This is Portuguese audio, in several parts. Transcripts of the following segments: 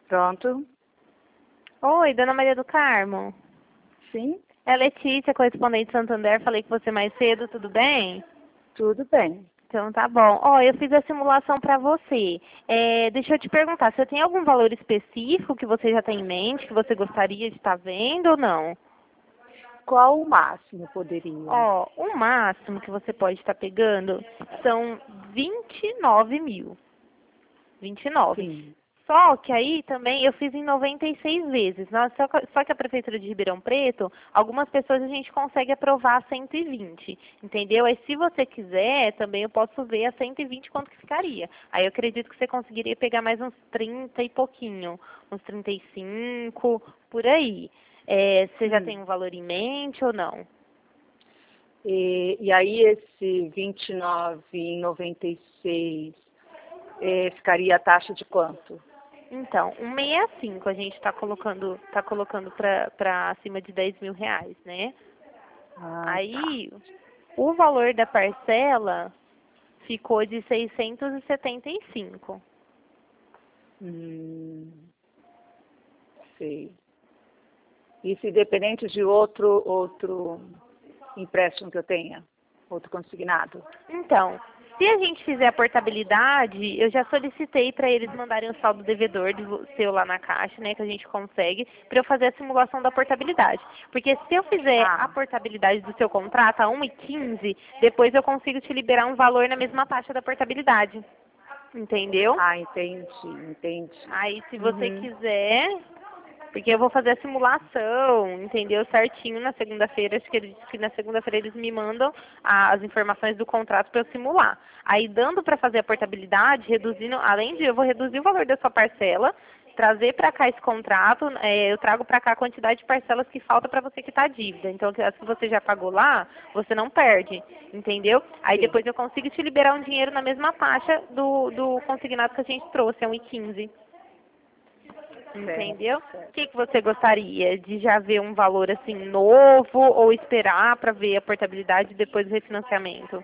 Pronto? Oi, Dona Maria do Carmo. Sim, É Letícia, correspondente Santander. Falei com você mais cedo, tudo bem? tudo bem. Então tá bom. Ó, eu fiz a simulação para você. Deixa eu te perguntar, você tem algum valor específico que você já tem em mente, que você gostaria de estar vendo ou não? Qual o máximo poderia? Ó, o máximo que você pode estar pegando são 29 mil. 29. Sim. Só que aí também eu fiz em 96 vezes. Só que a Prefeitura de Ribeirão Preto, algumas pessoas a gente consegue aprovar 120, entendeu? Aí se você quiser, também eu posso ver a 120 quanto que ficaria. Aí eu acredito que você conseguiria pegar mais uns 30 e pouquinho, uns 35, por aí. Você já tem um valor em mente ou não? E aí esse 29 em 96 ficaria a taxa de quanto? Então, 165 a gente está colocando para acima de 10 mil reais, né? Ah, Aí, o valor da parcela ficou de 675. hum, sei. Isso independente de outro empréstimo que eu tenha? Outro consignado? Então, se a gente fizer a portabilidade, eu já solicitei para eles mandarem o saldo devedor seu lá na caixa, né, que a gente consegue, para eu fazer a simulação da portabilidade. Porque se eu fizer a portabilidade do seu contrato a 1,15, depois eu consigo te liberar um valor na mesma taxa da portabilidade. Entendeu? Ah, entendi. Aí, se você quiser, porque eu vou fazer a simulação, entendeu? Certinho na segunda-feira. Acho que eles disse que na segunda-feira eles me mandam as informações do contrato para eu simular. Aí, dando para fazer a portabilidade, reduzindo, além de eu vou reduzir o valor da sua parcela, trazer para cá esse contrato, eu trago para cá a quantidade de parcelas que falta para você quitar a dívida. Então, as que você já pagou lá, você não perde, entendeu? Aí depois eu consigo te liberar um dinheiro na mesma taxa do consignado que a gente trouxe, é 1,15. Entendeu? O que você gostaria? De já ver um valor assim novo ou esperar para ver a portabilidade e depois o refinanciamento?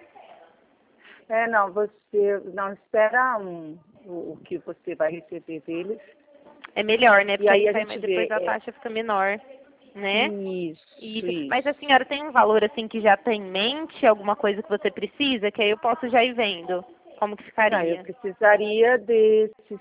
Não, você não espera o que você vai receber deles. É melhor, né? E Porque aí aí a sai, gente mas depois vê. a taxa fica menor, né? Isso. Mas a senhora tem um valor assim que já tem em mente, alguma coisa que você precisa, que aí eu posso já ir vendo como que Não, eu ficaria. precisaria desses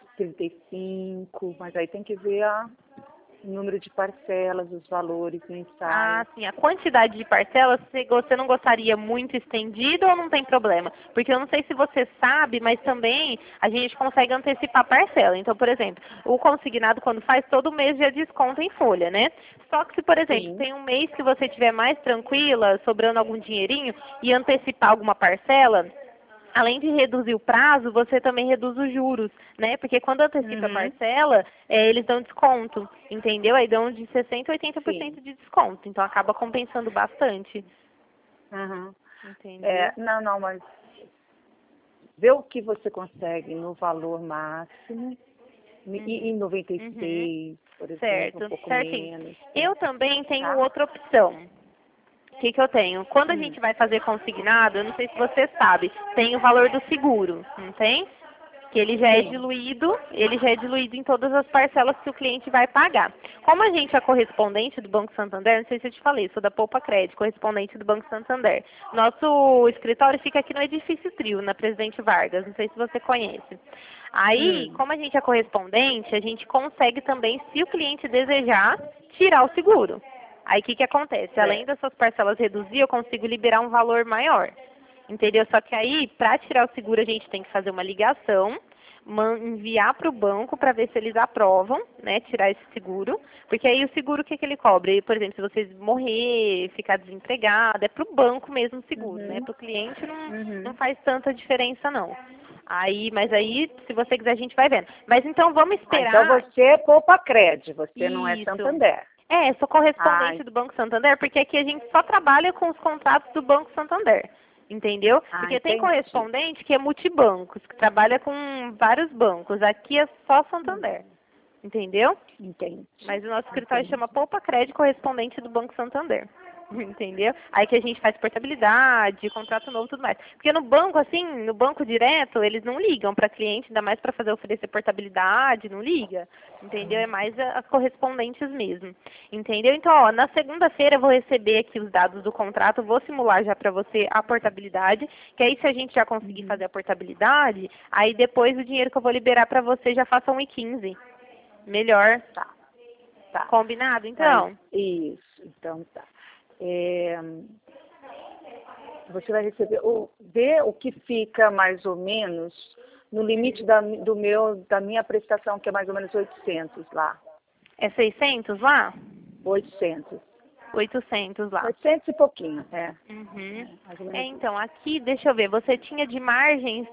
35, mas aí tem que ver o número de parcelas, os valores Ah, mensais. sim. A quantidade de parcelas, você não gostaria muito estendido ou não tem problema? Porque eu não sei se você sabe, mas também a gente consegue antecipar a parcela. Então, por exemplo, o consignado, quando faz, todo mês já desconta em folha, né? Só que se, por exemplo, Sim. tem um mês que você estiver mais tranquila, sobrando algum dinheirinho, e antecipar alguma parcela, além de reduzir o prazo, você também reduz os juros, né? Porque quando antecipa a parcela, eles dão desconto, entendeu? Aí dão de 60% a 80% de desconto. Então acaba compensando bastante. Entendeu? Não, mas vê o que você consegue no valor máximo. E em 96, por exemplo, um pouco Certinho. menos. Eu também tenho outra opção. O que eu tenho? Quando a gente vai fazer consignado, eu não sei se você sabe, tem o valor do seguro, não tem? Que ele já é diluído em todas as parcelas que o cliente vai pagar. Como a gente é correspondente do Banco Santander, não sei se eu te falei, sou da Poupa Crédito, correspondente do Banco Santander. Nosso escritório fica aqui no Edifício Trio, na Presidente Vargas, não sei se você conhece. Aí, como a gente é correspondente, a gente consegue também, se o cliente desejar, tirar o seguro. Aí o que acontece? Além das suas parcelas reduzir, eu consigo liberar um valor maior. Entendeu? Só que aí, para tirar o seguro, a gente tem que fazer uma ligação, enviar para o banco para ver se eles aprovam, né, tirar esse seguro. Porque aí o seguro, o que ele cobre? Por exemplo, se você morrer, ficar desempregado, é para o banco mesmo o seguro, né? Para o cliente não faz tanta diferença, não. Mas aí, se você quiser, a gente vai vendo. Mas então, vamos esperar. Então você é Poupa Crédito, você não é Isso. Santander. Sou correspondente do Banco Santander, porque aqui a gente só trabalha com os contratos do Banco Santander. Entendeu? Porque tem correspondente que é multibancos, que trabalha com vários bancos. Aqui é só Santander. Entendeu? Entendi. Mas o nosso escritório chama Poupa Crédito, correspondente do Banco Santander. entendeu? Aí que a gente faz portabilidade, contrato novo e tudo mais. Porque no banco, assim, no banco direto, eles não ligam para cliente, ainda mais para fazer oferecer portabilidade, não liga, entendeu? É mais as correspondentes mesmo, entendeu? Então, ó, na segunda-feira eu vou receber aqui os dados do contrato, vou simular já para você a portabilidade, que aí se a gente já conseguir fazer a portabilidade, aí depois o dinheiro que eu vou liberar para você já faça 1,15. Melhor. Tá. Combinado, então? Isso, então tá. Você vai receber, ver o que fica mais ou menos no limite da minha prestação, que é mais ou menos 800 lá. É 600 lá? 800. 800 lá. 800 e pouquinho, Então, aqui, deixa eu ver, você tinha de margem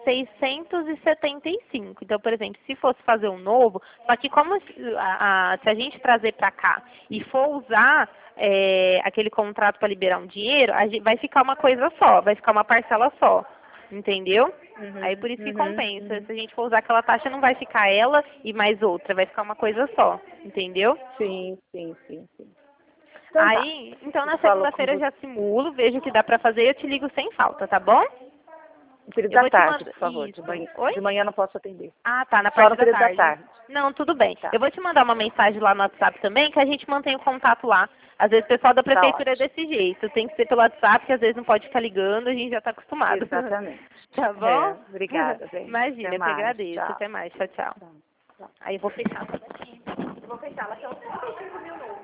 675. Então, por exemplo, se fosse fazer um novo, só que como se a gente trazer para cá e for usar aquele contrato para liberar um dinheiro, vai ficar uma coisa só, vai ficar uma parcela só, entendeu? Aí por isso que compensa. Se a gente for usar aquela taxa, não vai ficar ela e mais outra, vai ficar uma coisa só, entendeu? Sim. Então, aí, então na segunda-feira eu já simulo, vejo o que dá pra fazer e eu te ligo sem falta, tá bom? No período da tarde, por favor. Oi? De manhã não posso atender. Ah, tá, na Só parte no período da tarde. Não, tudo bem. Tá. Eu vou te mandar uma mensagem lá no WhatsApp também, que a gente mantém o contato lá. Às vezes o pessoal da prefeitura é desse jeito. Tem que ser pelo WhatsApp, que às vezes não pode ficar ligando, a gente já tá acostumado. Exatamente. Tá bom? Obrigada, gente. Imagina, eu que agradeço. Tchau. Até mais. Tchau, tchau. Aí eu vou fechar. Eu vou fechar. Ela quer